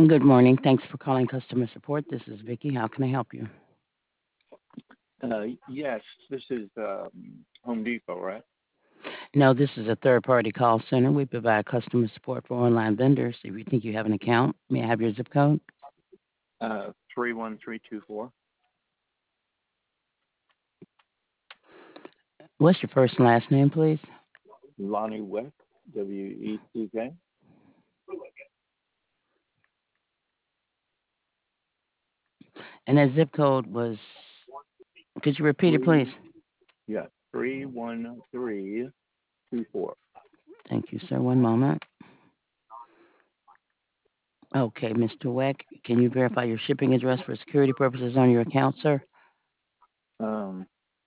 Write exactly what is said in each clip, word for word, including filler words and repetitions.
Good morning. Thanks for calling customer support. This is Vicky. How can I help you? Uh, yes, this is um, Home Depot, right? No, this is a third-party call center. We provide customer support for online vendors. If you think you have an account, may I have your zip code? Uh, three one three two four. What's your first and last name, please? Lonnie Weck, W E C K. And that zip code was, could you repeat it, please? Three, yeah, three one three two four. Thank you, sir. One moment. Okay, mister Weck, can you verify your shipping address for security purposes on your account, sir? Um,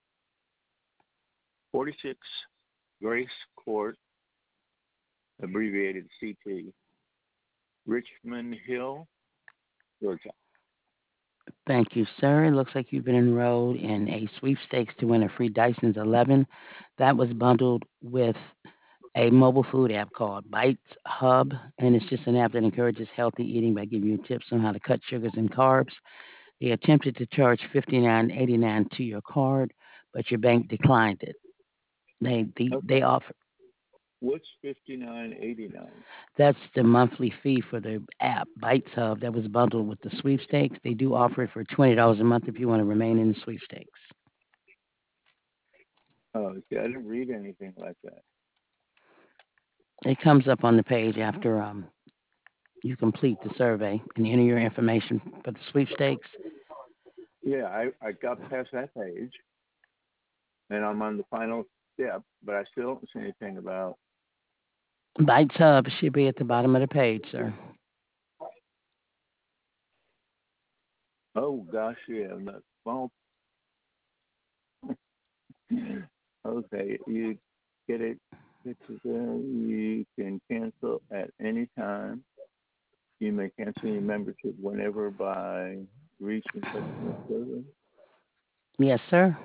forty-six Grace Court, abbreviated C T, Richmond Hill, Georgia. Thank you, sir. It looks like you've been enrolled in a sweepstakes to win a free Dyson's eleven. That was bundled with a mobile food app called Bites Hub, and it's just an app that encourages healthy eating by giving you tips on how to cut sugars and carbs. They attempted to charge fifty-nine eighty-nine to your card, but your bank declined it. They they, Okay. they offer What's fifty-nine eighty-nine? That's the monthly fee for the app Bites Hub that was bundled with the sweepstakes. They do offer it for twenty dollars a month if you want to remain in the sweepstakes. Oh, see, I didn't read anything like that. It comes up on the page after um, you complete the survey and enter your information for the sweepstakes. Yeah, I, I got past that page, and I'm on the final step, but I still don't see anything about. Bites Hub should be at the bottom of the page, sir. Oh gosh, yeah, the well, okay, you get it. It's, uh, you can cancel at any time. You may cancel your membership whenever by reaching customer service. Yes, sir.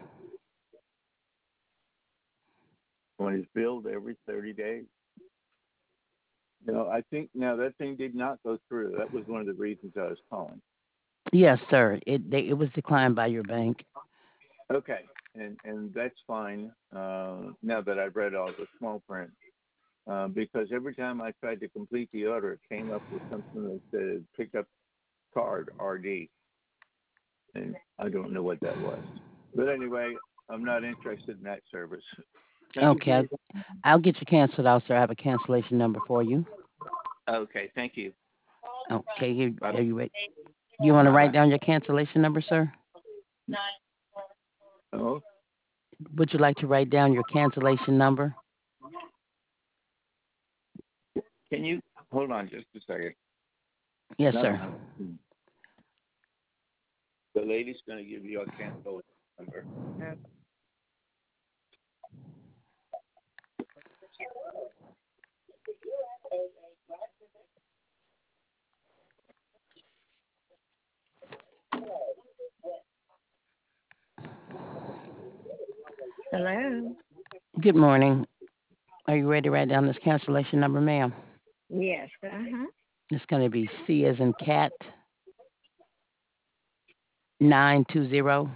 When it's billed every thirty days. No, I think now that thing did not go through. That was one of the reasons I was calling. Yes, sir. It they, it was declined by your bank. Okay, and and that's fine. Uh, now that I've read all the small print. Uh, because every time I tried to complete the order, it came up with something that said pick up card R D, and I don't know what that was. But anyway, I'm not interested in that service. Thank you for Okay, your. I'll, I'll get you canceled out, sir. I have a cancellation number for you. Okay, thank you. Okay, you, Bye are you ready? You want to write bye. down your cancellation number, sir? Oh, Would you like to write down your cancellation number? can you hold on just a second? Yes, No, sir. no. The lady's going to give you a cancel number. Hello. Good morning. Are you ready to write down this cancellation number, ma'am? Yes. Uh huh. It's going to be C as in cat, nine two zero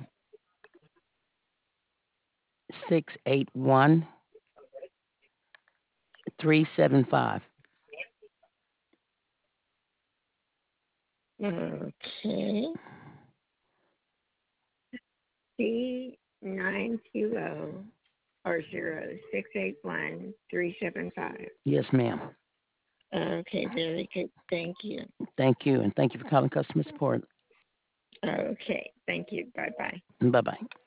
six eight one three seven five. Okay. C nine two zero or zero six eight one three seven five. Yes, ma'am. Okay. Very good. Thank you. Thank you, and thank you for calling customer support. Okay. Thank you. Bye bye. Bye bye.